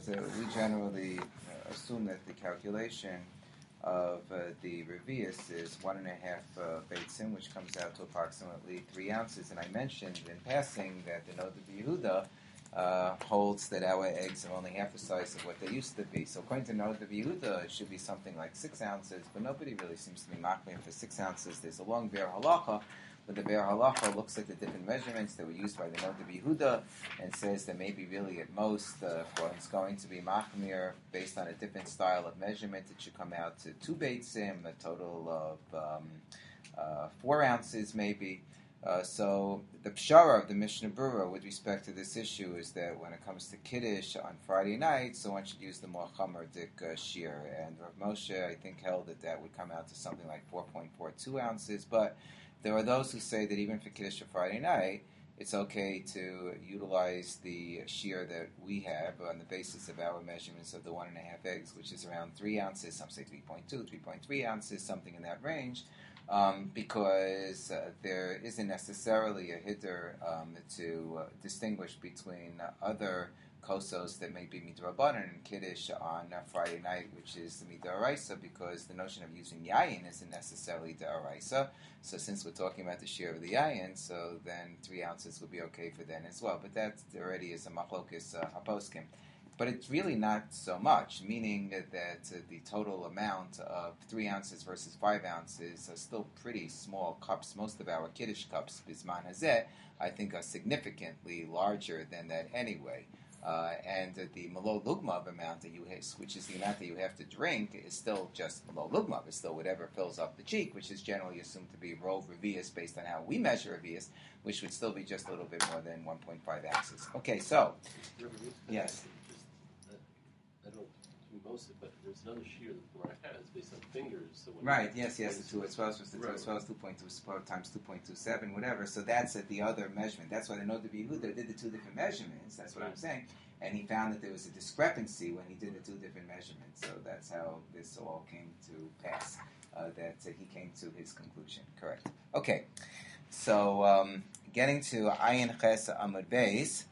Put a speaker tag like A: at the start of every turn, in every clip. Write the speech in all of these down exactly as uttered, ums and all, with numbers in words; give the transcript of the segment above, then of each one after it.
A: So we generally uh, assume that the calculation of uh, the revius is one and a half uh, beitzim, which comes out to approximately three ounces. And I mentioned in passing that the Noda B'Yehuda uh, holds that our eggs are only half the size of what they used to be. So according to Noda B'Yehuda, it should be something like six ounces, but nobody really seems to be machmir for six ounces. There's a long bear halacha. But the Be'er Halacha looks at the different measurements that were used by the Noda B'Yehuda and says that maybe really at most, uh, if one's going to be machmir based on a different style of measurement, it should come out to two beitzim, a total of um, uh, four ounces maybe. Uh, so the pshara of the Mishnah Berurah with respect to this issue is that when it comes to Kiddush on Friday night, so one should use the more chamerdik uh, shear. And Rav Moshe, I think, held that that would come out to something like four point four two ounces, but there are those who say that even for Kiddush or Friday night, it's okay to utilize the shear that we have on the basis of our measurements of the one and a half eggs, which is around three ounces. Some say three point two, three point three ounces, something in that range, um, because uh, there isn't necessarily a hitter um, to uh, distinguish between uh, other kosos that may be midrabanan and Kiddush on uh, Friday night, which is the midaraisa, because the notion of using yayin isn't necessarily daraisa. So since we're talking about the shear of the yayin, so then three ounces would be okay for then as well. But that already is a machlokis uh, haposkim. But it's really not so much, meaning that uh, the total amount of three ounces versus five ounces are still pretty small cups. Most of our Kiddush cups, bisman hazeh, I think are significantly larger than that anyway. Uh, and uh, the malo lugmav amount that you have, which is the amount that you have to drink, is still just malo lugmav. It's still whatever fills up the cheek, which is generally assumed to be rov revius based on how we measure revius, which would still be just a little bit more than one point five ounces. Okay, so yes.
B: I don't do most of it, but there's another shear that the Gemara has based on fingers. So
A: right, yes, yes, the two as well as the two as well as two point two times two point two seven, whatever. So that's at the other measurement. That's why the Noda B'Yehuda did the two different measurements. That's what I'm saying. And he found that there was a discrepancy when he did the two different measurements. So that's how this all came to pass. Uh, that uh, he came to his conclusion. Correct. Okay. So um, getting to Ayin Ches Amud Beis.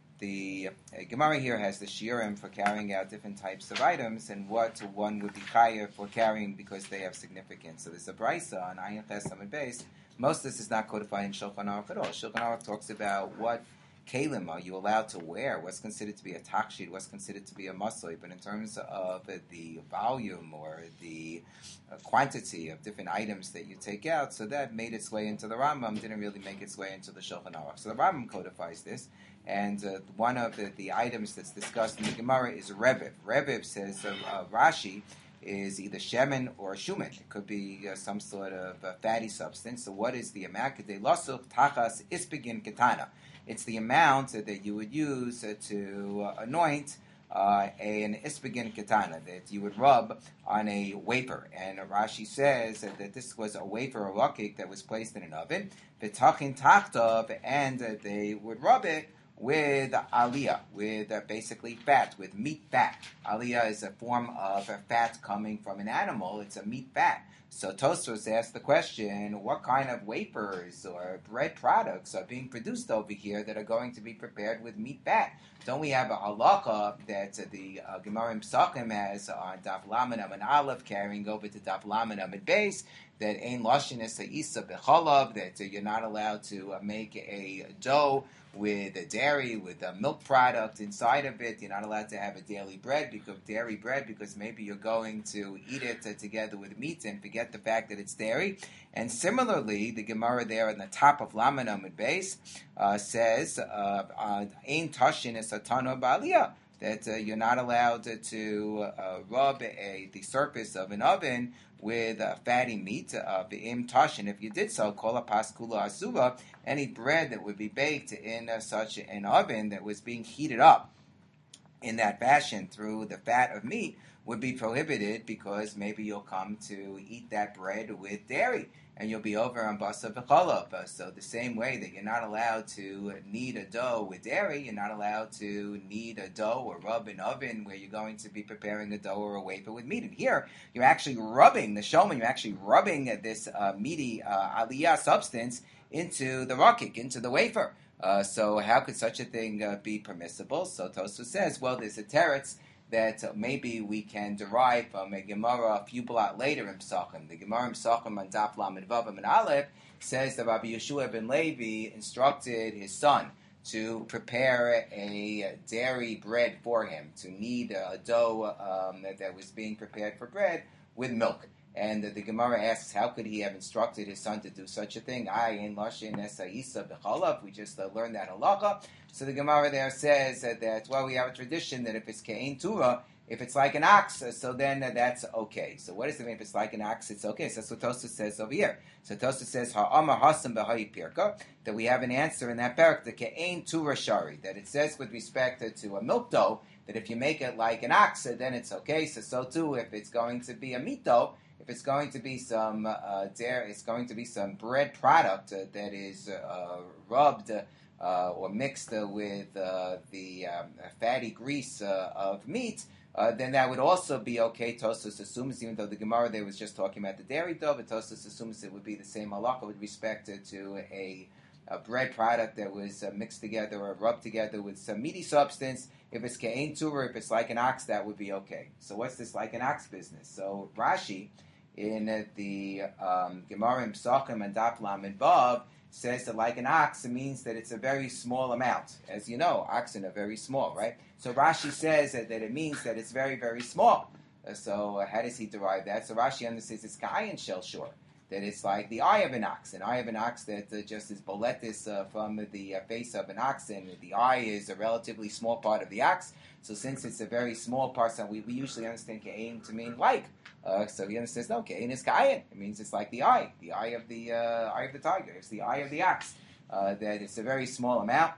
A: The uh, Gemara here has the shiurim for carrying out different types of items and what one would be chayav for carrying because they have significance. So there's a brisa on Ayin Ches Amud Beis. Most of this is not codified in Shulchan Aruch at all. Shulchan Aruch talks about what kalim are you allowed to wear, what's considered to be a takshid, what's considered to be a masoy, but in terms of uh, the volume or the uh, quantity of different items that you take out, so that made its way into the Rambam, didn't really make its way into the Shulchan Aruch. So the Rambam codifies this. And uh, one of the, the items that's discussed in the Gemara is Reviv. Reviv says uh, uh, Rashi is either shemen or shumen. It could be uh, some sort of uh, fatty substance. So what is the amount? Kedei lasuch tachas ispigin ketana. It's the amount uh, that you would use uh, to uh, anoint uh, an ispigin ketana, that you would rub on a wafer. And uh, Rashi says uh, that this was a wafer or rakik that was placed in an oven. V'tachin tachtav, and uh, they would rub it with aliyah, with uh, basically fat, with meat fat. Aliyah is a form of uh, fat coming from an animal. It's a meat fat. So Tosfos asked the question, what kind of wafers or bread products are being produced over here that are going to be prepared with meat fat? Don't we have a halacha that uh, the uh, Gemara in Pesachim has on Daf Lamed Amud Aleph carrying over to Daf Lamed Amud Beis, that ein lashin es ha'isa b'chalav, that uh, you're not allowed to uh, make a dough with a dairy, with a milk product inside of it. You're not allowed to have a daily bread, because dairy bread, because maybe you're going to eat it uh, together with meat and forget the fact that it's dairy. And similarly, the Gemara there on the top of Lamed Amud Beis uh, says, "Ein tashin es atano ba'aliyah," that uh, you're not allowed to, to uh, rub a, the surface of an oven with uh, fatty meat, uh, v'im tashin. If you did so, kol paskula asuva, any bread that would be baked in uh, such an oven that was being heated up in that fashion through the fat of meat would be prohibited, because maybe you'll come to eat that bread with dairy and you'll be over on basa v'chalav. Uh, so the same way that you're not allowed to knead a dough with dairy, you're not allowed to knead a dough or rub an oven where you're going to be preparing a dough or a wafer with meat. And here, you're actually rubbing, the showman, you're actually rubbing this uh, meaty uh, aliyah substance into the rakik, into the wafer. Uh, so how could such a thing uh, be permissible? So Tosfos says, well, there's a teretz that uh, maybe we can derive from a Gemara a few blot later in Pesachim. The Gemara in Pesachim on Daf Lamed Vav and Aleph says that Rabbi Yeshua ben Levi instructed his son to prepare a dairy bread for him, to knead a dough um, that, that was being prepared for bread with milk. And the Gemara asks, how could he have instructed his son to do such a thing? Ayin lashin esaisa b'chalav. We just uh, learned that halacha. So the Gemara there says uh, that, well, we have a tradition that if it's ke'ein tura, if it's like an ox, uh, so then uh, that's okay. So what does it mean if it's like an ox, it's okay? So that's what Tosfos says over here. So Tosfos says, ha'amar hasam b'hayi pirka, that we have an answer in that parak, the ke'ein tura shari, that it says with respect to, to a milk dough, that if you make it like an ox, uh, then it's okay. So so too, if it's going to be a meat dough, if it's going to be some uh, dairy, it's going to be some bread product uh, that is uh, rubbed uh, or mixed uh, with uh, the um, fatty grease uh, of meat, uh, then that would also be okay. Tosfos assumes, even though the Gemara there was just talking about the dairy dough, but Tosfos assumes it would be the same halacha with respect to, to a, a bread product that was uh, mixed together or rubbed together with some meaty substance. If it's ke'ein tura, if it's like an ox, that would be okay. So what's this like an ox business? So Rashi, in uh, the um, Gemara in Pesachim and Daf Lamed Vav, says that like an ox, it means that it's a very small amount. As you know, oxen are very small, right? So Rashi says that, that it means that it's very, very small. Uh, so uh, how does he derive that? So Rashi understands it's ka'ayin shel shor, that it's like the eye of an ox, an eye of an ox that uh, just is boletis uh, from the uh, face of an ox, and the eye is a relatively small part of the ox. So since it's a very small part, so we, we usually understand ka'ayin to mean like. Uh, so he understands, no, ka'ayin is ka'ayin. It means it's like the eye, the eye of the uh, eye of the tiger. It's the eye of the ox. Uh, that it's a very small amount,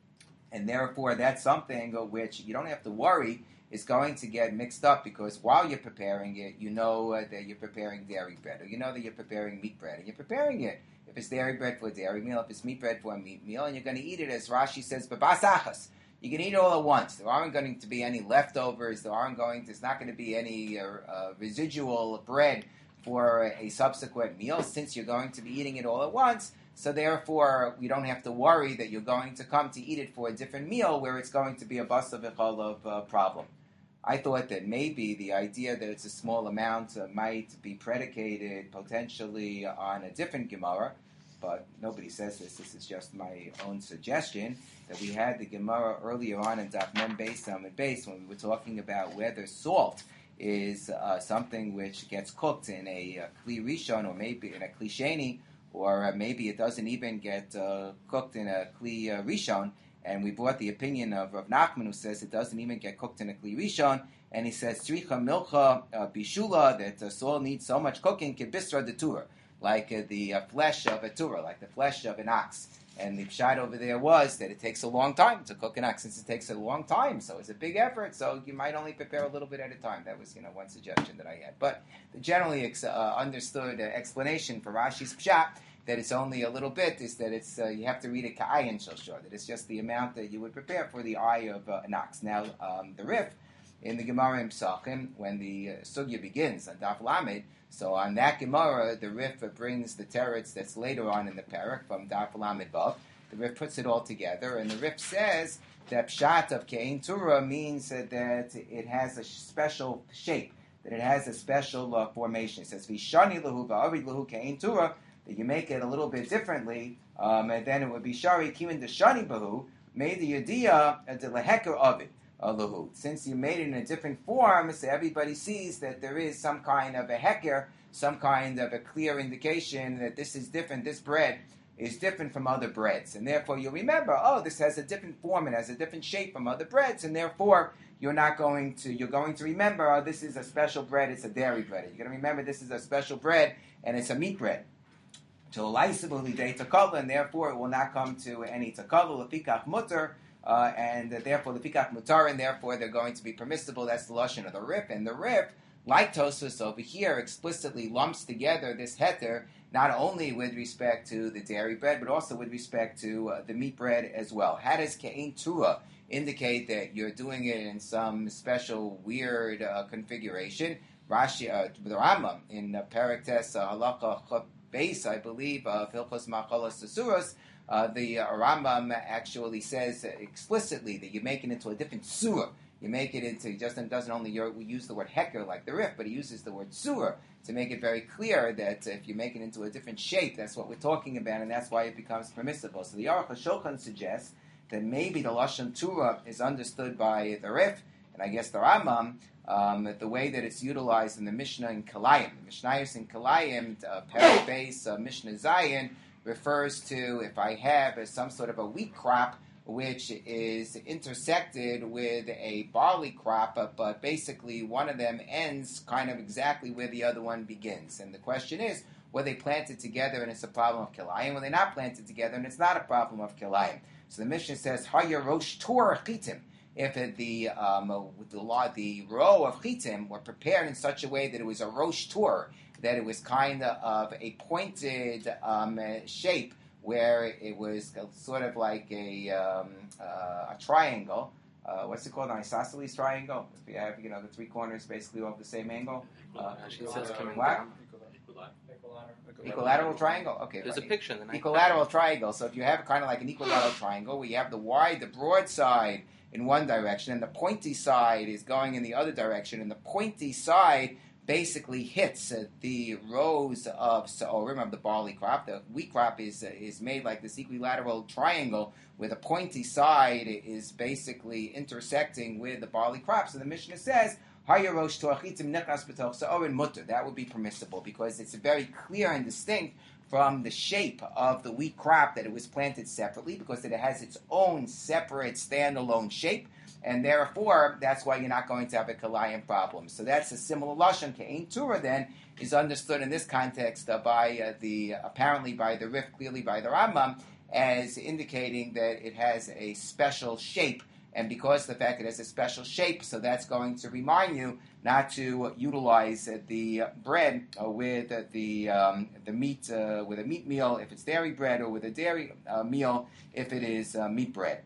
A: and therefore that's something which you don't have to worry is going to get mixed up, because while you're preparing it, you know uh, that you're preparing dairy bread, or you know that you're preparing meat bread, and you're preparing it. If it's dairy bread for a dairy meal, if it's meat bread for a meat meal, and you're going to eat it, as Rashi says, babasachas. You can eat it all at once. There aren't going to be any leftovers. There aren't going. There's not going to be any uh, uh, residual bread for a subsequent meal, since you're going to be eating it all at once. So therefore, we don't have to worry that you're going to come to eat it for a different meal where it's going to be a basa v'chalav uh, problem. I thought that maybe the idea that it's a small amount uh, might be predicated potentially on a different Gemara, but nobody says this. This is just my own suggestion, that we had the Gemara earlier on in Daf Mem Beis Amud Beis when we were talking about whether salt is uh, something which gets cooked in a uh, Kli Rishon, or maybe in a Kli Sheni, or uh, maybe it doesn't even get uh, cooked in a Kli uh, Rishon. And we brought the opinion of Rav Nachman, who says it doesn't even get cooked in a Kli Rishon, and he says Tzricha Milcha uh, Bishula, that uh, salt needs so much cooking, Kibisra de Turah, like uh, the uh, flesh of a Turah, like the flesh of an ox. And the pshat over there was that it takes a long time to cook an ox, since it takes a long time, so it's a big effort, so you might only prepare a little bit at a time. That was, you know, one suggestion that I had. But the generally ex- uh, understood uh, explanation for Rashi's pshat, that it's only a little bit, is that it's uh, you have to read it ka'ayin shel shor, that it's just the amount that you would prepare for the eye of uh, an ox. Now, um, the Rif, in the Gemara in Pesachim, when the uh, sugya begins on Daf Lamed, so on that Gemara, the Rif brings the teretz that's later on in the parak from Daf Lamed Vav. The Rif puts it all together, and the Rif says that pshat of ke'ein tura means uh, that it has a special shape, that it has a special uh, formation. It says v'shani lahu va'arid lahu ke'ein tura, that you make it a little bit differently, um, and then it would be shari kimin de shani bahu, made the yediyah de leheker of it. Lahu. Since you made it in a different form, so everybody sees that there is some kind of a heker, some kind of a clear indication that this is different, this bread is different from other breads. And therefore you remember, oh, this has a different form, it has a different shape from other breads, and therefore you're not going to, you're going to remember, oh, this is a special bread, it's a dairy bread. You're going to remember this is a special bread, and it's a meat bread. And therefore it will not come to any takavul, lefikach mutter, Uh, and uh, therefore the pikach mutar, and therefore they're going to be permissible. That's the lashon of the Rif. And the Rif, like Tosfos over here, explicitly lumps together this heter, not only with respect to the dairy bread, but also with respect to uh, the meat bread as well. How does ke'ein tura indicate that you're doing it in some special weird uh, configuration? Rashi, uh, the Rambam in uh, Parak Tes uh, Halacha Chaf Beis, I believe, of uh, Hilchos Machalos Asuros, Uh, the uh, Rambam actually says explicitly that you make it into a different surah. You make it into, he just doesn't only use the word heker like the Rif, but he uses the word surah to make it very clear that if you make it into a different shape, that's what we're talking about, and that's why it becomes permissible. So the Aruch HaShulchan suggests that maybe the Lashon Turah is understood by the Rif, and I guess the Rambam, um, the way that it's utilized in the Mishnah in Kalayim. The Mishnayos in Kalayim, uh, Perek Beis, uh, Mishnah Zayin, refers to if I have uh, some sort of a wheat crop which is intersected with a barley crop, but, but basically one of them ends kind of exactly where the other one begins. And the question is, were they planted together and it's a problem of kilayim? Were they not planted together and it's not a problem of kilayim? So the Mishnah says, Haya rosh tur chitim. If the um, the, law, the row of chitim were prepared in such a way that it was a rosh tur, that it was kind of a pointed um, shape, where it was sort of like a um, uh, a triangle. Uh, what's it called? An isosceles triangle. If you have, you know, the three corners basically all have the same angle. Uh,
C: Actually, it says coming
A: what?
C: down.
A: Equilateral triangle. Okay.
C: There's
A: right.
C: a picture in the night.
A: Equilateral triangle. So if you have kind of like an equilateral triangle, where you have the wide, the broad side in one direction, and the pointy side is going in the other direction, and the pointy side basically hits uh, the rows of sa'orim of the barley crop. The wheat crop is uh, is made like this equilateral triangle where the pointy side is basically intersecting with the barley crop. So the Mishnah says, that would be permissible because it's very clear and distinct from the shape of the wheat crop that it was planted separately because it has its own separate standalone shape. And therefore, that's why you're not going to have a kalayim problem. So that's a similar lashon. Ke'ein Turah then is understood in this context uh, by uh, the apparently by the Rif, clearly by the Rambam, as indicating that it has a special shape. And because of the fact it has a special shape, so that's going to remind you not to utilize uh, the bread uh, with uh, the um, the meat uh, with a meat meal if it's dairy bread, or with a dairy uh, meal if it is uh, meat bread.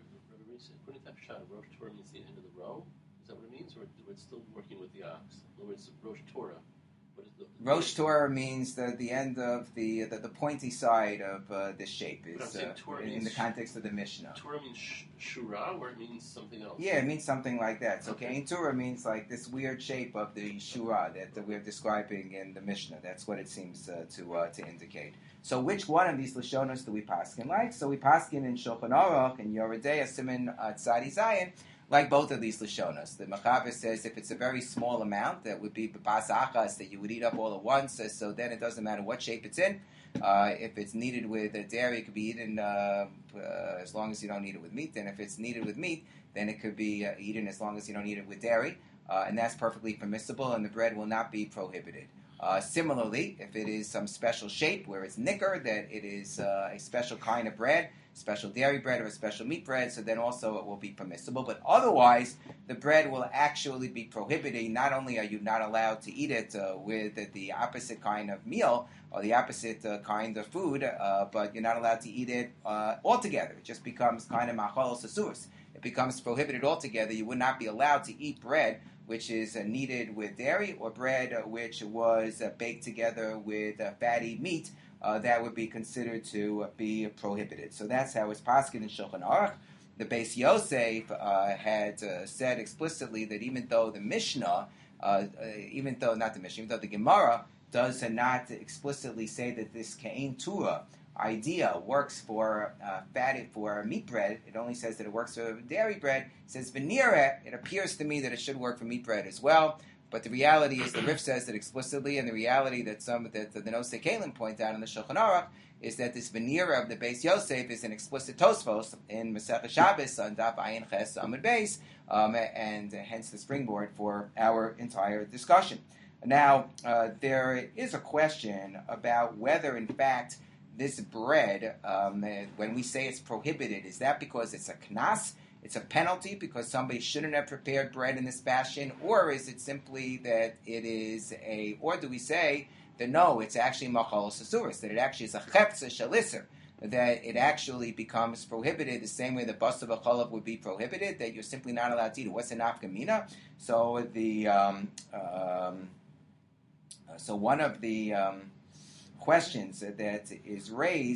B: Rosh Torah means the end of the row. Is that what it means, or we're still working with the ox? In other words, Rosh Torah. What is the
A: Rosh Torah means the, the end of the the, the pointy side of uh, the shape is uh, in, in the context of the Mishnah.
B: Torah means sh- shura, or it means something else.
A: Yeah, it means something like that. So okay, in Torah means like this weird shape of the shura that, that we're describing in the Mishnah. That's what it seems uh, to uh, to indicate. So which one of these Lashonos do we paskin like? So we paskin in Shulchan Aruch and Yoreh De'ah Siman Tzadi Zayin, like both of these Lashonos. The Mechaber says if it's a very small amount, that would be b'pas achas, that you would eat up all at once, so then it doesn't matter what shape it's in. Uh, if it's needed with a dairy, it could be eaten uh, uh, as long as you don't eat it with meat. And if it's needed with meat, then it could be uh, eaten as long as you don't eat it with dairy. Uh, and that's perfectly permissible, and the bread will not be prohibited. Uh, similarly, if it is some special shape where it's nicker, that it is uh, a special kind of bread, special dairy bread or a special meat bread, so then also it will be permissible. But otherwise, the bread will actually be prohibited. Not only are you not allowed to eat it uh, with the opposite kind of meal or the opposite uh, kind of food, uh, but you're not allowed to eat it uh, altogether. It just becomes kind of machal sasuris. It becomes prohibited altogether. You would not be allowed to eat bread which is uh, kneaded with dairy, or bread uh, which was uh, baked together with uh, fatty meat, uh, that would be considered to be prohibited. So that's how it's paskin in Shulchan Aruch. The Beis Yosef uh, had uh, said explicitly that even though the Mishnah, uh, uh, even though, not the Mishnah, even though the Gemara does uh, not explicitly say that this Ke'ein Turah idea works for uh, fatty, for meat bread. It only says that it works for dairy bread. It says v'nireh. It appears to me that it should work for meat bread as well. But the reality is, the Rif says that explicitly, and the reality that some that the Nosei Kalim point out in the Shulchan Aruch is that this v'nireh of the Beis Yosef is an explicit Tosfos in Masechah Shabbos on Daf Ayin Ches Amud Beis, um, and uh, hence the springboard for our entire discussion. Now, uh, there is a question about whether, in fact, this bread, um, when we say it's prohibited, is that because it's a knas, it's a penalty because somebody shouldn't have prepared bread in this fashion, or is it simply that it is a, or do we say that no, it's actually machal sasuris, that it actually is a cheptza shalisser, that it actually becomes prohibited the same way the basa v'chalav would be prohibited, that you're simply not allowed to eat it. What's an afkamina? So the, um, um, so one of the um, questions that is raised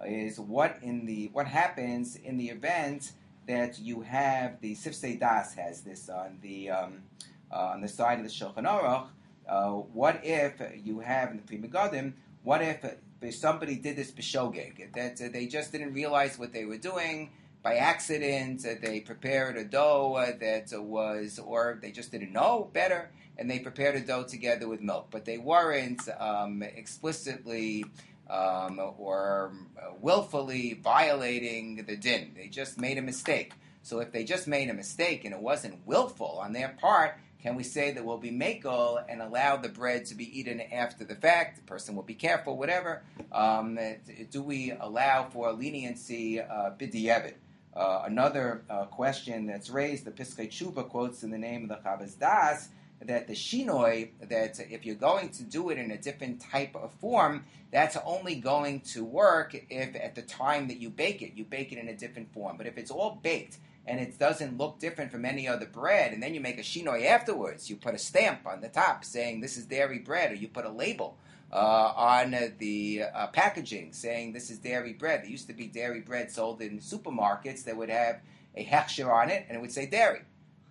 A: is what in the what happens in the event that you have the Sifsei Das has this on the um, uh, on the side of the Shulchan Aruch. Uh, what if you have in the Pri Megadim? What if uh, somebody did this b'shogeg, that uh, they just didn't realize what they were doing by accident? Uh, they prepared a dough uh, that uh, was, or they just didn't know better, and they prepared a dough together with milk, but they weren't um, explicitly um, or willfully violating the din. They just made a mistake. So if they just made a mistake and it wasn't willful on their part, can we say that we'll be makel and allow the bread to be eaten after the fact? The person will be careful, whatever. Um, do we allow for leniency uh, b'di'evet? Uh, another uh, question that's raised, the Piskei Tshuva quotes in the name of the Chavas Das, that the shinoi, that if you're going to do it in a different type of form, that's only going to work if at the time that you bake it, you bake it in a different form. But if it's all baked and it doesn't look different from any other bread, and then you make a shinoi afterwards, you put a stamp on the top saying this is dairy bread, or you put a label uh, on uh, the uh, packaging saying this is dairy bread. There used to be dairy bread sold in supermarkets that would have a hechsher on it, and it would say dairy.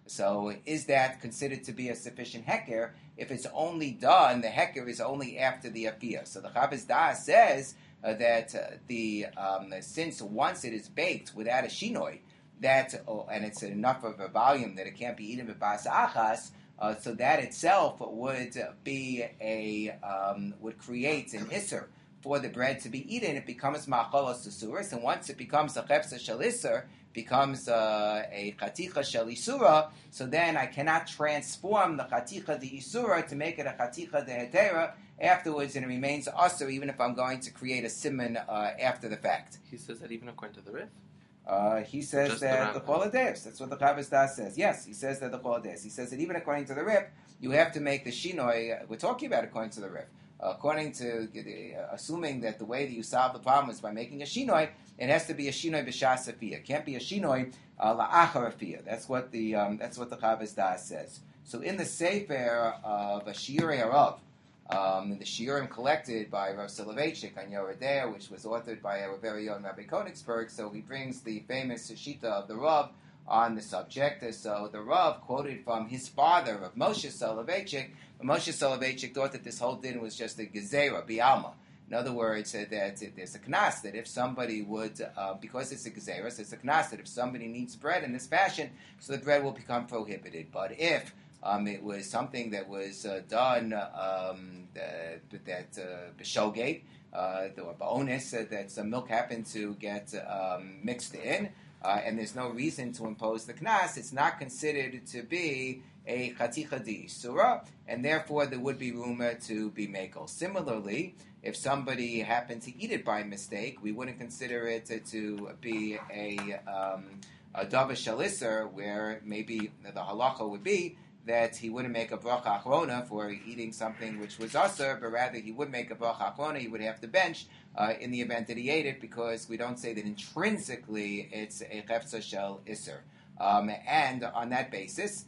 A: So is that considered to be a sufficient heker if it's only done, the heker is only after the afiyah? So the Chavas Das says uh, that uh, the um, since once it is baked without a shinoi, that oh, and it's enough of a volume that it can't be eaten with bas achas, uh, so that itself would be a um, would create an isser for the bread to be eaten. It becomes ma'acholos susuris, and once it becomes a chefsa shel isser, becomes uh, a chaticha shel isura, so then I cannot transform the chaticha de isura to make it a chaticha de hetera afterwards, and it remains usher even if I'm going to create a siman uh, after the fact.
C: He says that even according to the Rif?
A: Uh, he says
C: Just
A: that
C: the
A: the Chol HaDeis, that's what the Chavas Das says. Yes, he says that the Chol HaDeis. He says that even according to the Rif, you have to make the shinoi, we're talking about according to the Rif. Uh, according to, uh, assuming that the way that you solve the problem is by making a shinoi, it has to be a shinoi b'shas afiyah. It can't be a shinoi uh, la'achar afiyah. That's what the um, that's what the Chavas Das says. So in the Sefer of Shiurei Harav, um, the Shiurim collected by Rav Soloveitchik on Yoredea, which was authored by our very own Rabbi Konigsberg, so he brings the famous Shita of the Rav on the subject. So the Rav quoted from his father, of Moshe Soloveitchik. Moshe Soloveitchik thought that this whole din was just a gezerah, bi'alma. In other words, uh, that it, there's a knas, that if somebody would, uh, because it's a gezerah, so it's a knas, that if somebody needs bread in this fashion, so the bread will become prohibited. But if um, it was something that was uh, done, um, that, that uh, b'shogeg, uh, or ba'onis, uh, that some milk happened to get um, mixed in, uh, and there's no reason to impose the knas, it's not considered to be a chaticha di isura, and therefore there would be room to be makel. Similarly, if somebody happened to eat it by mistake, we wouldn't consider it to be a um, a dava shel iser, where maybe the halacha would be that he wouldn't make a bracha achrona for eating something which was aser, but rather he would make a bracha achrona. He would have to bench uh, in the event that he ate it, because we don't say that intrinsically it's a chefza shel iser. Um, and on that basis,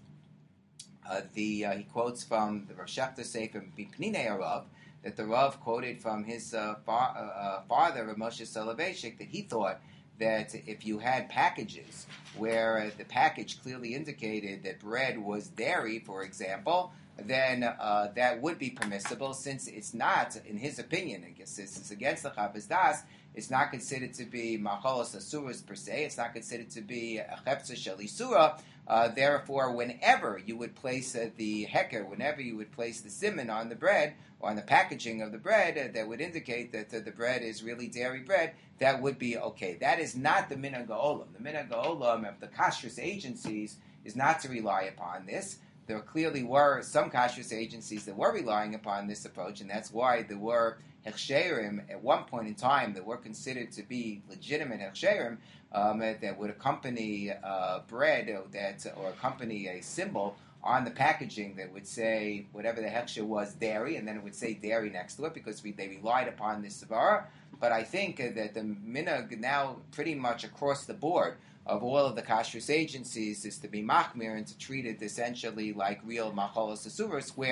A: Uh, the uh, he quotes from the Rav Shechter Sefer Bipninei Harav, that the Rav quoted from his uh, fa- uh, father, Rav Moshe Soloveitchik, that he thought that if you had packages where uh, the package clearly indicated that bread was dairy, for example, then uh, that would be permissible, since it's not, in his opinion, I guess this is against the Chavas Das, it's not considered to be machalos asuras per se, it's not considered to be a chepsa shel isura. Uh, therefore, whenever you would place uh, the heker, whenever you would place the siman on the bread, or on the packaging of the bread, uh, that would indicate that uh, the bread is really dairy bread, that would be okay. That is not the minhag ha'olam. The minhag ha'olam of the kashrus agencies is not to rely upon this. There clearly were some kashrus agencies that were relying upon this approach, and that's why there were hechsherim at one point in time that were considered to be legitimate hechsherim um, that would accompany uh, bread or, that, or accompany a symbol on the packaging that would say whatever the hechsher was, dairy, and then it would say dairy next to it, because we, they relied upon this svara. But I think uh, that the minhag now pretty much across the board of all of the kashrus agencies is to be machmir and to treat it essentially like real machalos asuros, where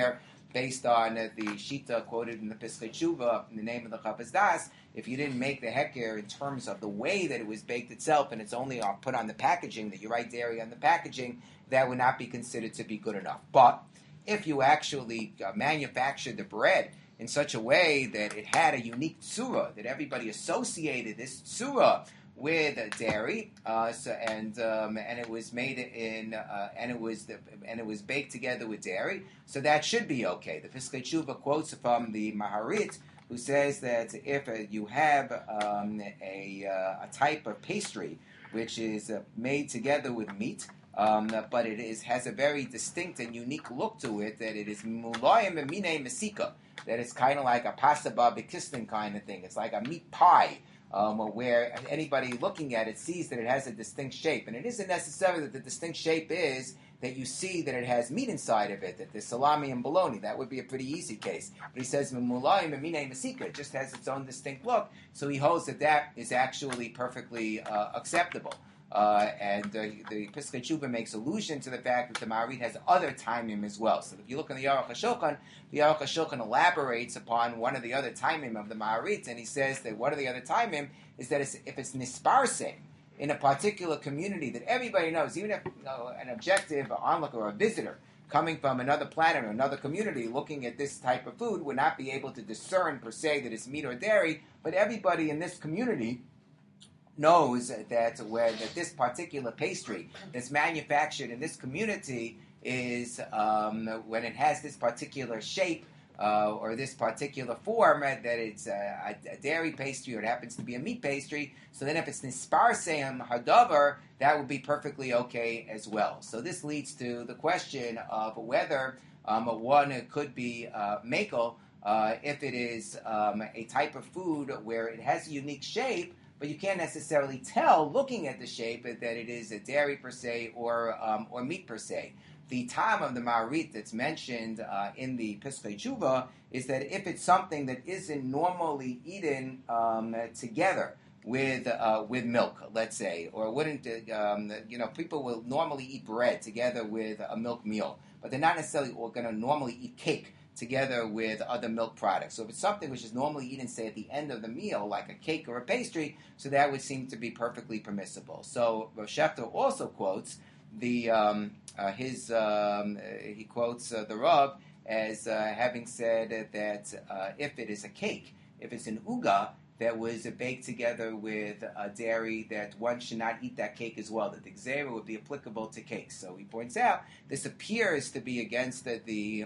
A: based on uh, the Shita quoted in the Piskei Tshuva, in the name of the Chafetz Das, if you didn't make the heker in terms of the way that it was baked itself, and it's only uh, put on the packaging, that you write dairy on the packaging, that would not be considered to be good enough. But if you actually uh, manufactured the bread in such a way that it had a unique tsura, that everybody associated this tsura with uh, dairy, uh, so, and um, and it was made in uh, and it was the, and it was baked together with dairy, so that should be okay. The Piskei Tshuva quotes from the Maharit, who says that if uh, you have um, a uh, a type of pastry which is uh, made together with meat, um, but it is has a very distinct and unique look to it, that it is mulayim emine mesika, that it's kind of like a pasta barbecue kind of thing. It's like a meat pie. Um, where anybody looking at it sees that it has a distinct shape. And it isn't necessarily that the distinct shape is that you see that it has meat inside of it, that there's salami and bologna. That would be a pretty easy case. But he says, it just has its own distinct look. So he holds that that is actually perfectly uh, acceptable. Uh, and uh, the Piskei Tshuva makes allusion to the fact that the Maharit has other timim as well. So if you look in the Aruch HaShulchan, the Aruch HaShulchan elaborates upon one of the other timim of the Maharit, and he says that one of the other timim is that it's, if it's nisparsing in a particular community that everybody knows, even if you know, an objective onlooker or a visitor coming from another planet or another community looking at this type of food would not be able to discern per se that it's meat or dairy, but everybody in this community knows that where that this particular pastry that's manufactured in this community is um, when it has this particular shape uh, or this particular form, that it's a, a dairy pastry or it happens to be a meat pastry. So then if it's nisparseim hadavar, that would be perfectly okay as well. So this leads to the question of whether um, one could be uh, makel uh, if it is um, a type of food where it has a unique shape, but you can't necessarily tell, looking at the shape, that it is a dairy per se or um, or meat per se. The time of the Maharit that's mentioned uh, in the Piskei Tshuva is that if it's something that isn't normally eaten um, together with uh, with milk, let's say, or wouldn't, um, you know, people will normally eat bread together with a milk meal, but they're not necessarily going to normally eat cake together with other milk products. So if it's something which is normally eaten, say, at the end of the meal, like a cake or a pastry, so that would seem to be perfectly permissible. So Rav Shechter also quotes the um, uh, his um, uh, he quotes uh, the Rav as uh, having said that uh, if it is a cake, if it's an uga that was baked together with uh, dairy, that one should not eat that cake as well, that the gzera would be applicable to cakes. So he points out this appears to be against the, the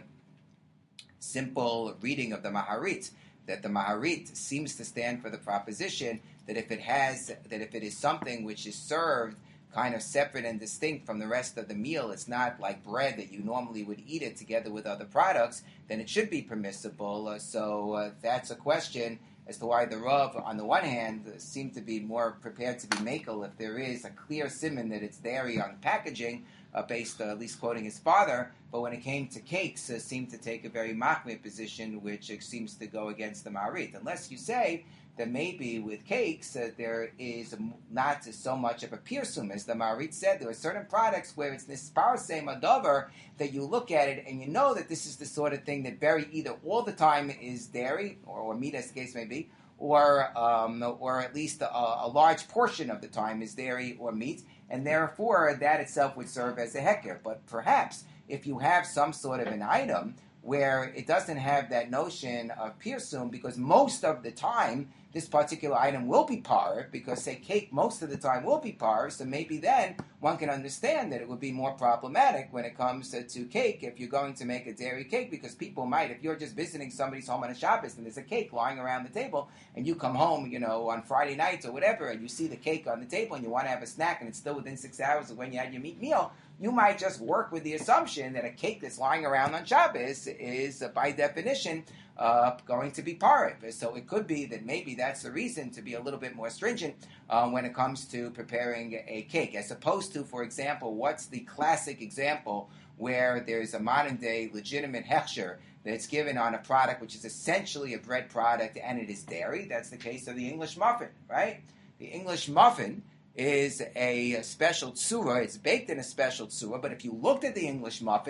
A: simple reading of the Maharit, that the Maharit seems to stand for the proposition that if it has, that if it is something which is served kind of separate and distinct from the rest of the meal, it's not like bread that you normally would eat it together with other products, then it should be permissible. Uh, so uh, that's a question as to why the Rav, on the one hand, uh, seemed to be more prepared to be makel if there is a clear siman that it's dairy on the packaging, Uh, based uh, at least quoting his father, but when it came to cakes, uh, seemed to take a very machmir position, which uh, seems to go against the Maharit. Unless you say that maybe with cakes uh, there is not so much of a pirsum, as the Maharit said. There are certain products where it's nisparsei madavar that you look at it and you know that this is the sort of thing that very either all the time is dairy or, or meat, as the case may be, or um, or at least a, a large portion of the time is dairy or meat, and therefore that itself would serve as a heker. But perhaps if you have some sort of an item where it doesn't have that notion of pirsum, because most of the time this particular item will be par, because, say, cake most of the time will be par, so maybe then one can understand that it would be more problematic when it comes to, to cake if you're going to make a dairy cake, because people might, if you're just visiting somebody's home on a Shabbos and there's a cake lying around the table, and you come home, you know, on Friday nights or whatever, and you see the cake on the table and you want to have a snack and it's still within six hours of when you had your meat meal, you might just work with the assumption that a cake that's lying around on Shabbos is, uh, by definition, uh, going to be parv. So it could be that maybe that's the reason to be a little bit more stringent uh, when it comes to preparing a cake, as opposed to, for example, what's the classic example where there's a modern-day legitimate hechsher that's given on a product which is essentially a bread product and it is dairy? That's the case of the English muffin, right? The English muffin is a special tsura. It's baked in a special tsura, but if you looked at the English muffin,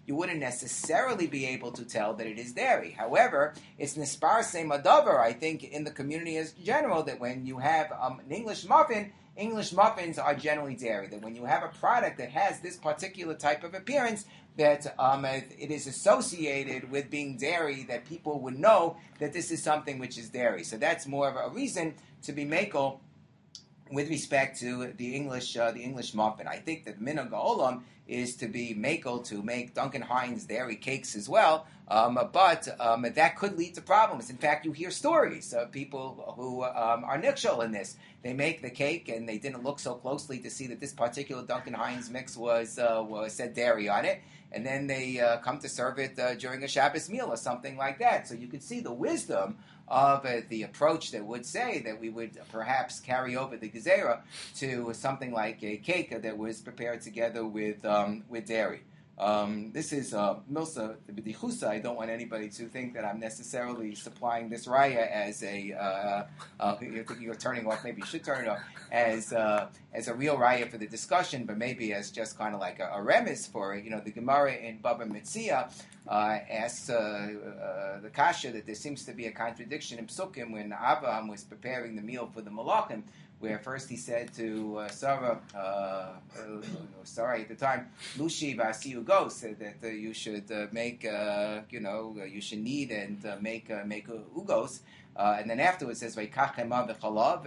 A: you wouldn't necessarily be able to tell that it is dairy. However, it's nispar seimadover, I think, in the community as general, that when you have um, an English muffin, English muffins are generally dairy. That when you have a product that has this particular type of appearance, that um, it is associated with being dairy, that people would know that this is something which is dairy. So that's more of a reason to be makel with respect to the English uh, the English muffin. I think that minhag ha'olam is to be makel to make Duncan Hines dairy cakes as well, um, but um, that could lead to problems. In fact, you hear stories of people who um, are nikshal in this. They make the cake and they didn't look so closely to see that this particular Duncan Hines mix was uh, was said dairy on it, and then they uh, come to serve it uh, during a Shabbos meal or something like that. So you could see the wisdom of uh, the approach that would say that we would perhaps carry over the gezerah to something like a cake that was prepared together with um, with dairy. Um, this is uh, Milsa B'dichusa. I don't want anybody to think that I'm necessarily supplying this raya as a. Uh, uh, you're thinking you're turning off. Maybe you should turn it off as uh, as a real raya for the discussion, but maybe as just kind of like a, a remiss for it. You know, the Gemara in Baba Metzia uh, asks uh, uh, the kasha that there seems to be a contradiction in Psukim when Abraham was preparing the meal for the Malachim, where first he said to uh, Sarah, uh, uh, Sarah at the time, Lushi Vasiu Go, said that uh, you should uh, make, uh, you know, uh, you should knead and uh, make uh, make uh, ugos. Uh, and then afterwards it says, Vaikachema v'chalav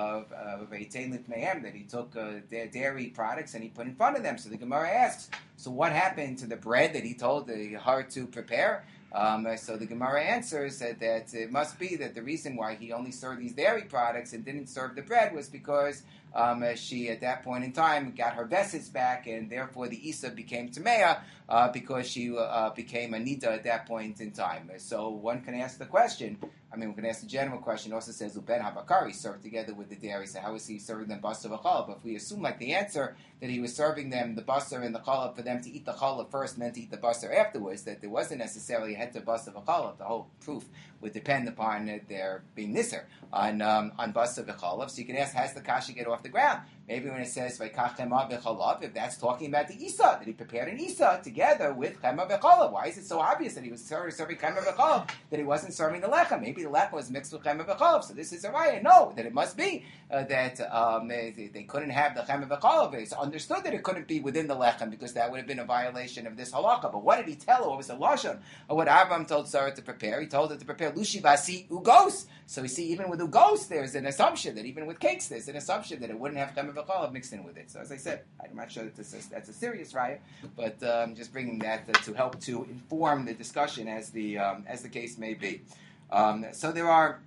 A: v'yitain lifneihem, that he took uh, their dairy products and he put in front of them. So the Gemara asks, so what happened to the bread that he told the, her to prepare? Um, so the Gemara answers that, that it must be that the reason why he only served these dairy products and didn't serve the bread was because um, she, at that point in time, got her vessels back, and therefore the Isa became Tamea uh, because she uh, became a Nida at that point in time. So one can ask the question, I mean, we can ask the general question. It also says, Uben Habakari served together with the dairy, so how is he serving them basar v'chalab? But if we assume, like the answer, that he was serving them the basar and the chalab for them to eat the chalab first and then to eat the basar afterwards, that there wasn't necessarily a head to basar v'chalab, the whole proof would depend upon uh, their being nisser on um, on basar v'chalab. So you can ask, how does the kasha get off the ground? Maybe when it says Vaikach chema v'chalav, if that's talking about the Isa, that he prepared an Isa together with chema v'chalav. Why is it so obvious that he was serving, serving chema v'chalav, that he wasn't serving the lechem? Maybe the lechem was mixed with chema v'chalav. So this is a raya. No, that it must be uh, that um, they, they couldn't have the chema v'chalav. It's understood that it couldn't be within the lechem because that would have been a violation of this halakha. But what did he tell her? What was the lashon? Or what Abraham told Sarah to prepare? He told her to prepare lushi vasi ugos. So we see even with ugos, there's an assumption that even with cakes, there's an assumption that it wouldn't have chema v'chalav mixed in with it. So as I said, I'm not sure that this is, that's a serious raya, but I'm um, just bringing that uh, to help to inform the discussion as the um, as the case may be. Um, so there are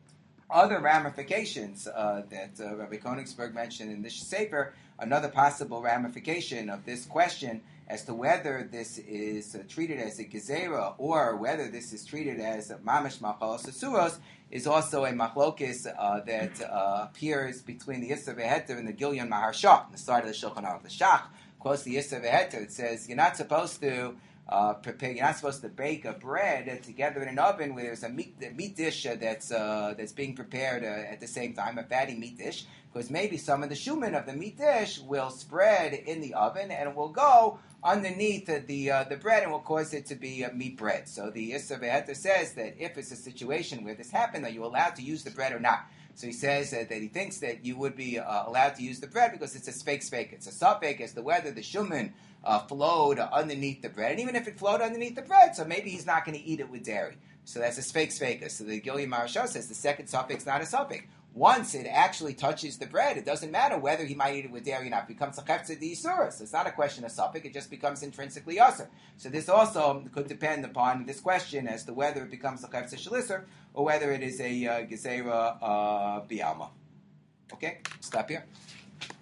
A: other ramifications uh, that uh, Rabbi Konigsberg mentioned in this sefer. Another possible ramification of this question as to whether this is uh, treated as a gezerah or whether this is treated as mamash machalos asuros is also a machlokis uh, that uh, appears between the Yisra V'Heter and the Gilyon Maharsha, on the side of the Shulchan Aruch. The Shach quotes the Yisra V'Heter. It says you're not supposed to uh, prepare. You're not supposed to bake a bread together in an oven where there's a meat, a meat dish uh, that's uh, that's being prepared uh, at the same time, a fatty meat dish, because maybe some of the shuman of the meat dish will spread in the oven and it will go underneath uh, the uh, the bread and will cause it to be uh, meat bread. So the Yisra V'Heter says that if it's a situation where this happened, are you allowed to use the bread or not? So he says uh, that he thinks that you would be uh, allowed to use the bread because it's a spake spake. It's a suffix as to whether the shuman uh, flowed uh, underneath the bread. And even if it flowed underneath the bread, so maybe he's not going to eat it with dairy. So that's a spake spake. So the Gilyon Maharsha says the second suffix is not a suffix. Once it actually touches the bread, it doesn't matter whether he might eat it with dairy or not. It becomes a chefza d'isuros. So it's not a question of suffix. It just becomes intrinsically usr. So this also could depend upon this question as to whether it becomes a chefza shalisr or whether it is a uh, gezerah uh, bialma. Okay, stop here.